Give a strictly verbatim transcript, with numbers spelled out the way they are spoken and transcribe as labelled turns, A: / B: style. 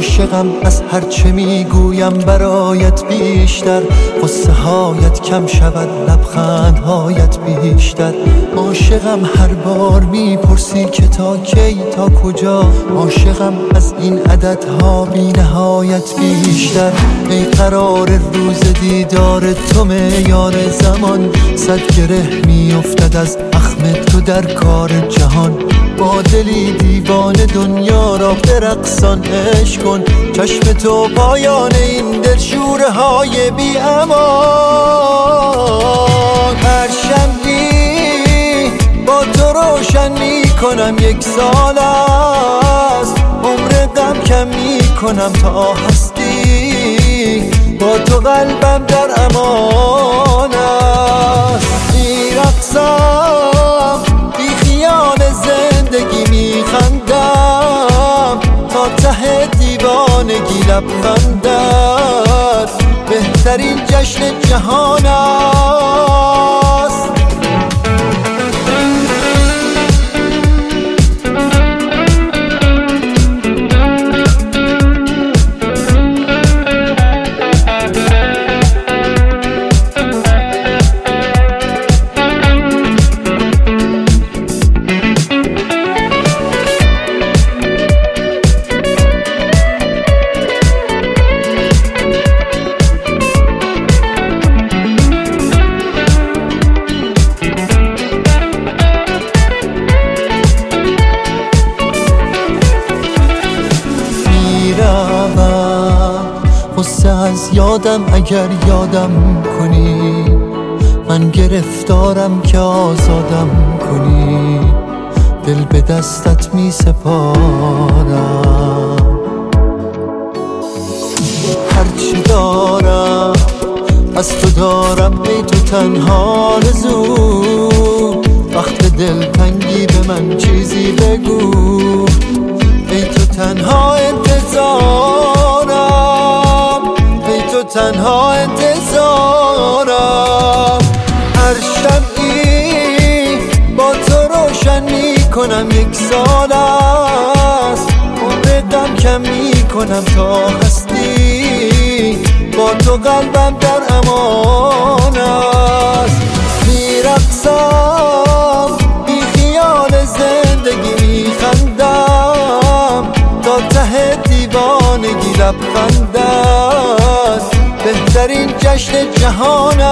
A: عاشقم از هر چه میگویم برایت بیشتر، قصه هایت کم شود لبخندهایت بیشتر. عاشقم هر بار میپرسی که تا کی تا کجا، عاشقم از این عددها بی نهایت بیشتر. ای قرار روز دیدار تو معیار زمان، صد گره میافتد از اخم تو در کار جهان. با دلی دیوان دنیا را برقصان عشق کن، چشم تو پایان این دلشوره های بی امان. هر شمعی با تو روشن می کنم یک سال است، عمر غم کم می کنم تا هستی، با تو قلبم در امان است. می رقصم بی خیال زندگی می خندم، تا ته دیوانگی لبخندت بهترین جشن جهان است. قصه از یادم اگر یادم کنی، من گرفتارم که آزادم کنی، دل به دستت می سپارم. هرچی دارم از تو دارم، ای تو تنها رزو، وقت دلتنگی به من چیزی بگو، ای تو تنها انتظارم، ای تو تنها انتظارم. هر شمعی با تو روشن می کنم یک سال است، عمر غم کم می کنم تا هستی، با تو قلبم در امان است. می رقصم بی خیال زندگی می خندم، تا ته دیوانگی لبخندت بهترین جشن جهان